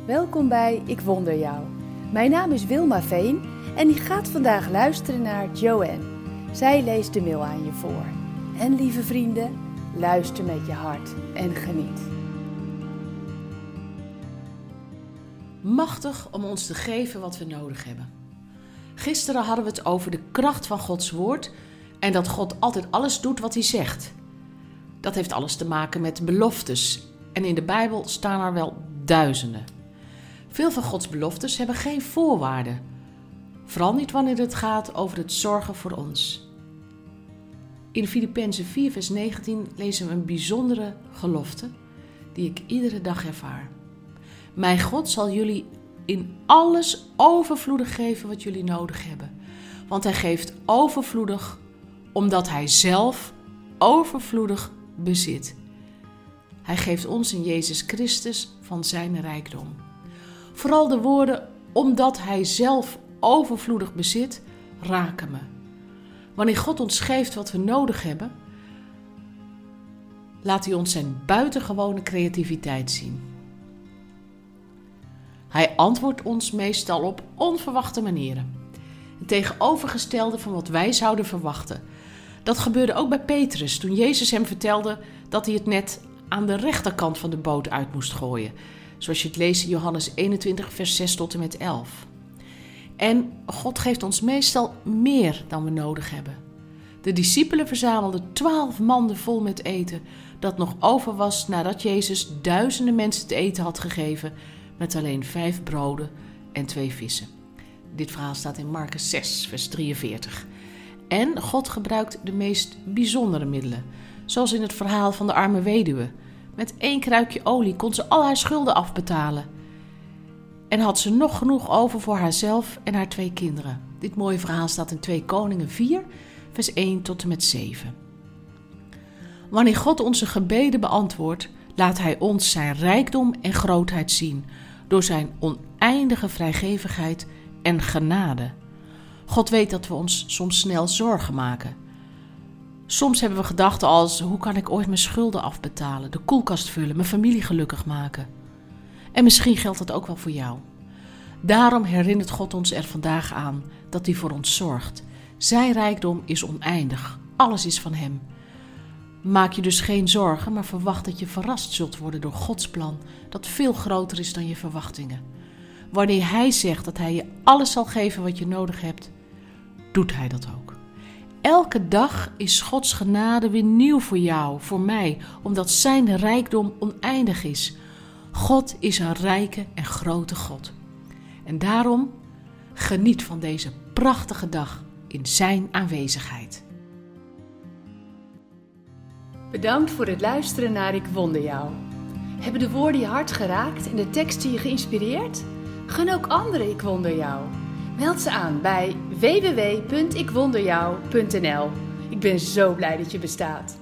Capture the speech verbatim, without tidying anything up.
Welkom bij Ik Wonder Jou. Mijn naam is Wilma Veen en ik ga vandaag luisteren naar Joanne. Zij leest de mail aan je voor. En lieve vrienden, luister met je hart en geniet. Machtig om ons te geven wat we nodig hebben. Gisteren hadden we het over de kracht van Gods woord en dat God altijd alles doet wat hij zegt. Dat heeft alles te maken met beloftes en in de Bijbel staan er wel duizenden. Veel van Gods beloftes hebben geen voorwaarden. Vooral niet wanneer het gaat over het zorgen voor ons. In Filippenzen vier vers negentien lezen we een bijzondere gelofte die ik iedere dag ervaar. Mijn God zal jullie in alles overvloedig geven wat jullie nodig hebben. Want hij geeft overvloedig omdat hij zelf overvloedig bezit. Hij geeft ons in Jezus Christus van zijn rijkdom. Vooral de woorden omdat hij zelf overvloedig bezit raken me. Wanneer God ons geeft wat we nodig hebben, laat hij ons zijn buitengewone creativiteit zien. Hij antwoordt ons meestal op onverwachte manieren. Het tegenovergestelde van wat wij zouden verwachten. Dat gebeurde ook bij Petrus toen Jezus hem vertelde dat hij het net aan de rechterkant van de boot uit moest gooien. Zoals je het leest in Johannes eenentwintig vers zes tot en met elf. En God geeft ons meestal meer dan we nodig hebben. De discipelen verzamelden twaalf manden vol met eten dat nog over was nadat Jezus duizenden mensen te eten had gegeven met alleen vijf broden en twee vissen. Dit verhaal staat in Markus zes vers drieënveertig. En God gebruikt de meest bijzondere middelen, zoals in het verhaal van de arme weduwe. Met één kruikje olie kon ze al haar schulden afbetalen. En had ze nog genoeg over voor haarzelf en haar twee kinderen. Dit mooie verhaal staat in twee Koningen vier, vers één tot en met zeven. Wanneer God onze gebeden beantwoordt, laat hij ons zijn rijkdom en grootheid zien, door zijn oneindige vrijgevigheid en genade. God weet dat we ons soms snel zorgen maken. Soms hebben we gedachten als, hoe kan ik ooit mijn schulden afbetalen, de koelkast vullen, mijn familie gelukkig maken? En misschien geldt dat ook wel voor jou. Daarom herinnert God ons er vandaag aan dat hij voor ons zorgt. Zijn rijkdom is oneindig, alles is van hem. Maak je dus geen zorgen, maar verwacht dat je verrast zult worden door Gods plan, dat veel groter is dan je verwachtingen. Wanneer hij zegt dat hij je alles zal geven wat je nodig hebt, doet hij dat ook. Elke dag is Gods genade weer nieuw voor jou, voor mij, omdat zijn rijkdom oneindig is. God is een rijke en grote God. En daarom geniet van deze prachtige dag in zijn aanwezigheid. Bedankt voor het luisteren naar Ik Wonder Jou. Hebben de woorden je hart geraakt en de teksten je geïnspireerd? Gun ook anderen Ik Wonder Jou. Meld ze aan bij w w w punt ik wonder jou punt n l. Ik ben zo blij dat je bestaat.